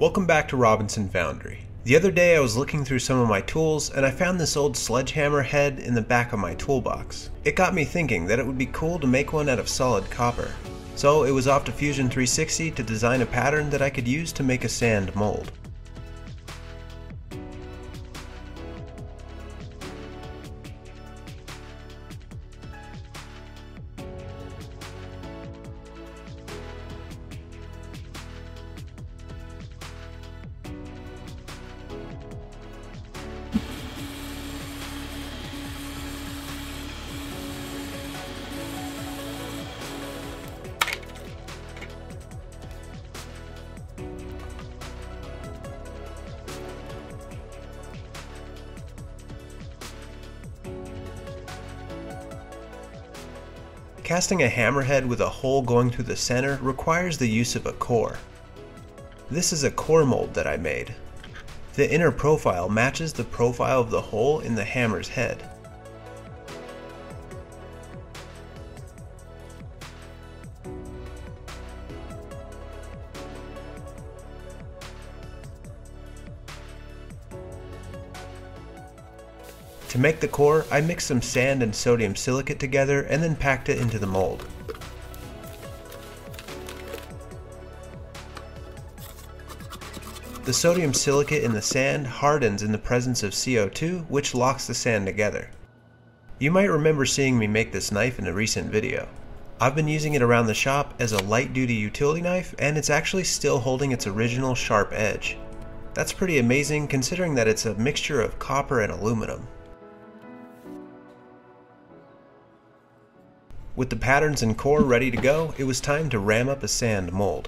Welcome back to Robinson Foundry. The other day I was looking through some of my tools and I found this old sledgehammer head in the back of my toolbox. It got me thinking that it would be cool to make one out of solid copper. So it was off to Fusion 360 to design a pattern that I could use to make a sand mold. Casting a hammerhead with a hole going through the center requires the use of a core. This is a core mold that I made. The inner profile matches the profile of the hole in the hammer's head. To make the core, I mixed some sand and sodium silicate together and then packed it into the mold. The sodium silicate in the sand hardens in the presence of CO2, which locks the sand together. You might remember seeing me make this knife in a recent video. I've been using it around the shop as a light-duty utility knife, and it's actually still holding its original sharp edge. That's pretty amazing considering that it's a mixture of copper and aluminum. With the patterns and core ready to go, it was time to ram up a sand mold.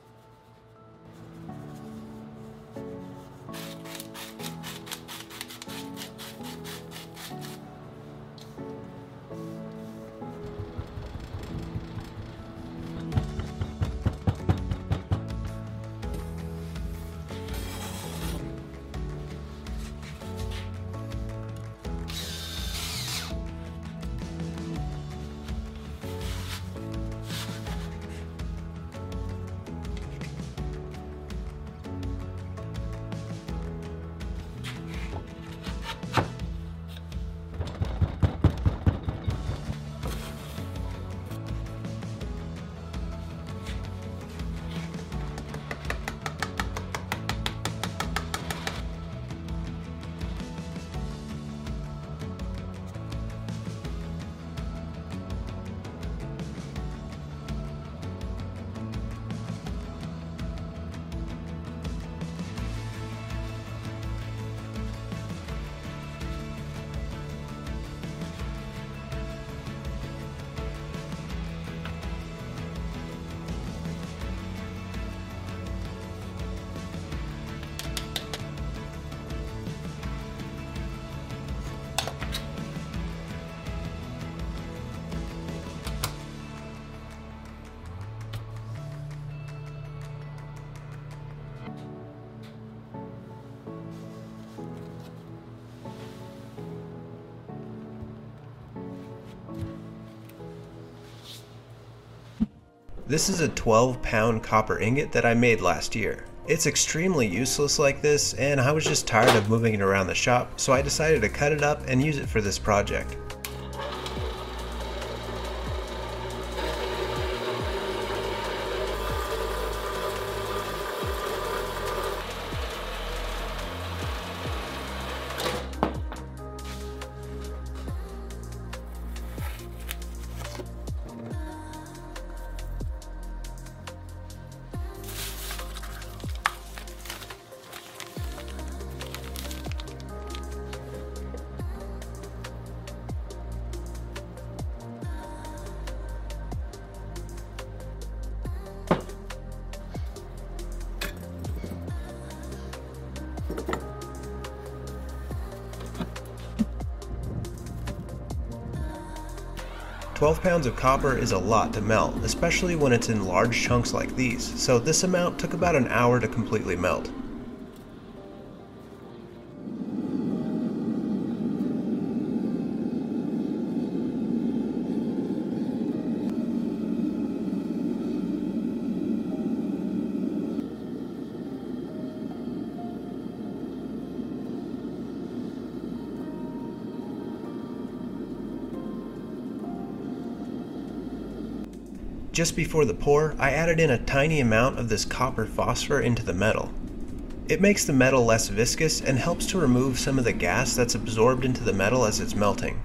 This is a 12-pound copper ingot that I made last year. It's extremely useless like this, and I was just tired of moving it around the shop, so I decided to cut it up and use it for this project. "12 pounds of copper is a lot to melt, especially when it's in large chunks like these, so this amount took about an hour to completely melt. Just before the pour, I added in a tiny amount of this copper phosphor into the metal. It makes the metal less viscous and helps to remove some of the gas that's absorbed into the metal as it's melting.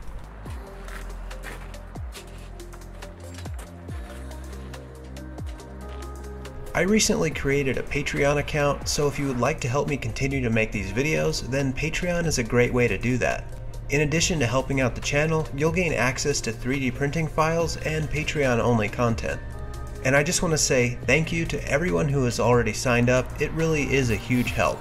I recently created a Patreon account, so if you would like to help me continue to make these videos, then Patreon is a great way to do that. In addition to helping out the channel, you'll gain access to 3D printing files and Patreon-only content. And I just want to say thank you to everyone who has already signed up. It really is a huge help.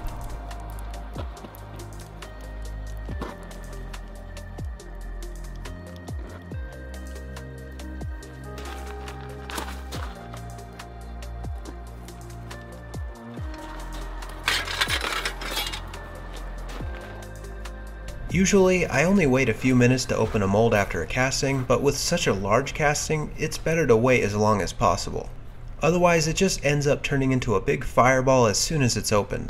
Usually, I only wait a few minutes to open a mold after a casting, but with such a large casting, it's better to wait as long as possible. Otherwise, it just ends up turning into a big fireball as soon as it's opened.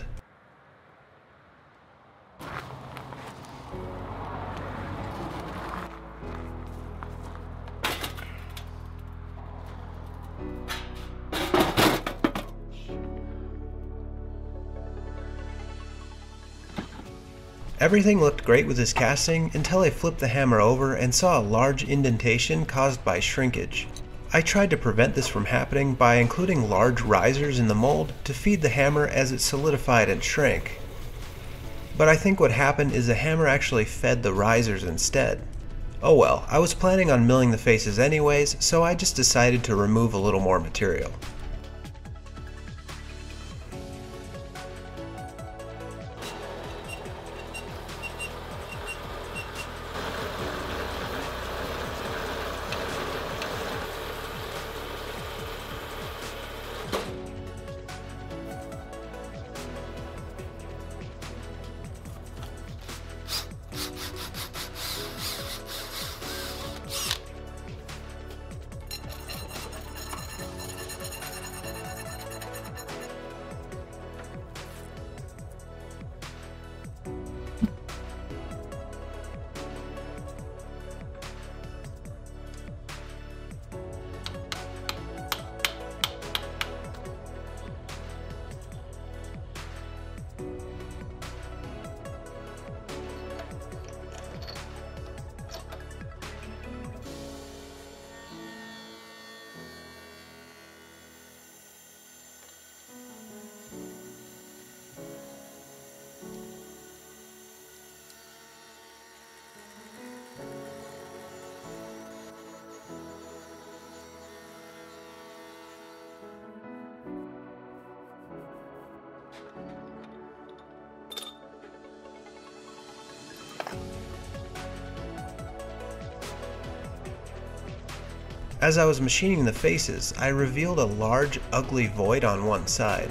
Everything looked great with this casting until I flipped the hammer over and saw a large indentation caused by shrinkage. I tried to prevent this from happening by including large risers in the mold to feed the hammer as it solidified and shrank. But I think what happened is the hammer actually fed the risers instead. Oh well, I was planning on milling the faces anyways, so I just decided to remove a little more material. As I was machining the faces, I revealed a large, ugly void on one side.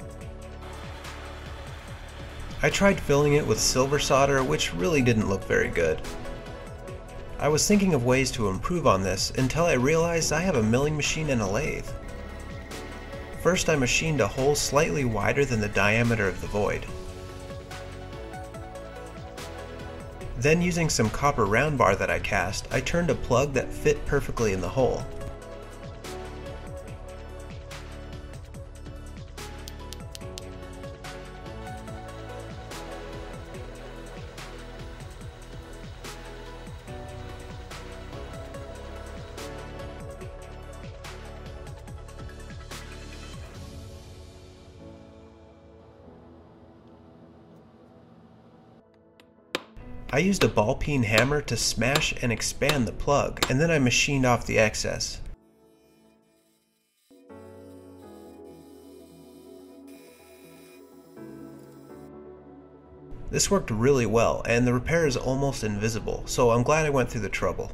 I tried filling it with silver solder, which really didn't look very good. I was thinking of ways to improve on this until I realized I have a milling machine and a lathe. First, I machined a hole slightly wider than the diameter of the void. Then, using some copper round bar that I cast, I turned a plug that fit perfectly in the hole. I used a ball peen hammer to smash and expand the plug, and then I machined off the excess. This worked really well, and the repair is almost invisible, so I'm glad I went through the trouble.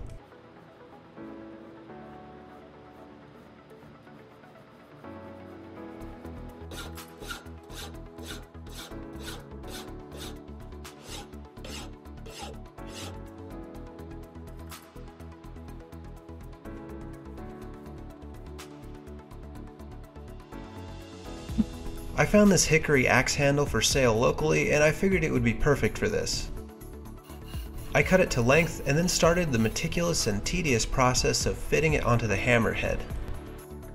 I found this hickory axe handle for sale locally, and I figured it would be perfect for this. I cut it to length and then started the meticulous and tedious process of fitting it onto the hammer head.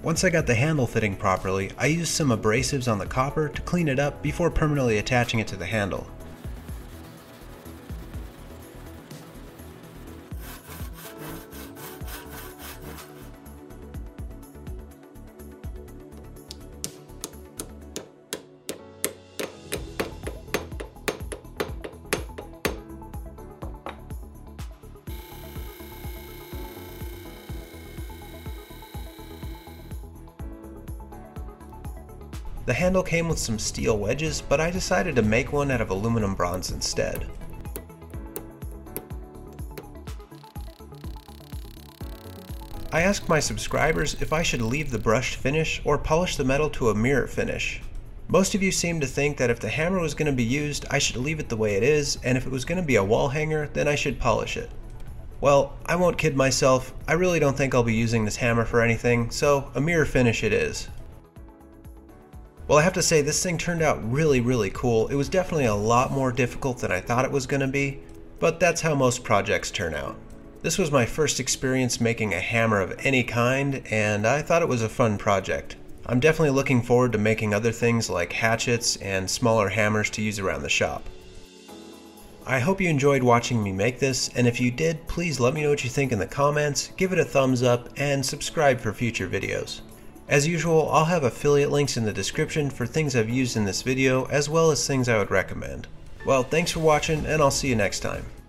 Once I got the handle fitting properly, I used some abrasives on the copper to clean it up before permanently attaching it to the handle. The handle came with some steel wedges, but I decided to make one out of aluminum bronze instead. I asked my subscribers if I should leave the brushed finish or polish the metal to a mirror finish. Most of you seem to think that if the hammer was going to be used, I should leave it the way it is, and if it was going to be a wall hanger, then I should polish it. Well, I won't kid myself, I really don't think I'll be using this hammer for anything, so a mirror finish it is. Well, I have to say this thing turned out really cool. It was definitely a lot more difficult than I thought it was going to be, but that's how most projects turn out. This was my first experience making a hammer of any kind, and I thought it was a fun project. I'm definitely looking forward to making other things like hatchets and smaller hammers to use around the shop. I hope you enjoyed watching me make this, and if you did, please let me know what you think in the comments, give it a thumbs up, and subscribe for future videos. As usual, I'll have affiliate links in the description for things I've used in this video, as well as things I would recommend. Well, thanks for watching, and I'll see you next time.